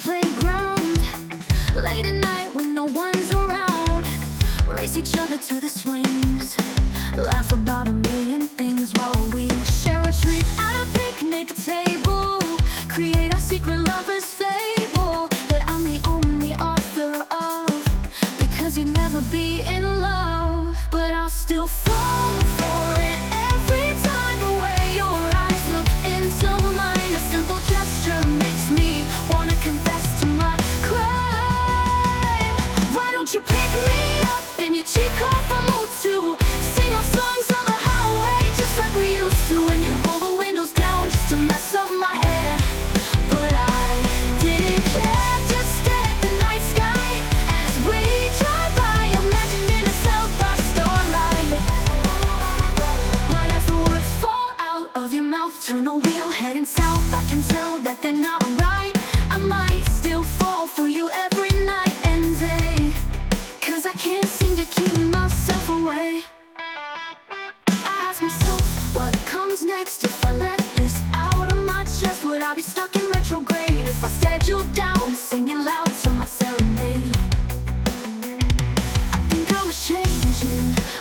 playground. Late at night when no one's around, race each other to the swings, laugh about a million things while we share a treat at a picnic table, create our secret lover's fable that I'm the only author of, because you'd never be in love, but I'll still fall for it every time the way your eyes look into mine. A simple gesture makes me wanna confess to my crime. Why don't you pick me up and you cheek off a mood to sing our songs on the highway just like we used to, and you roll the windows down just to mess up my hair. But I didn't care, just stare at the night sky as we drive by, imagining a South by starlight. Right as the words fall out of your mouth, turn the wheel heading south, I can tell that they're not right. I might still fall for you every night and day, 'cause I can't seem to keep myself away. I ask myself, what comes next if I let this out of my chest? Would I be stuck in retrograde if I stared you down, singing loud to my serenade? I think I was changing,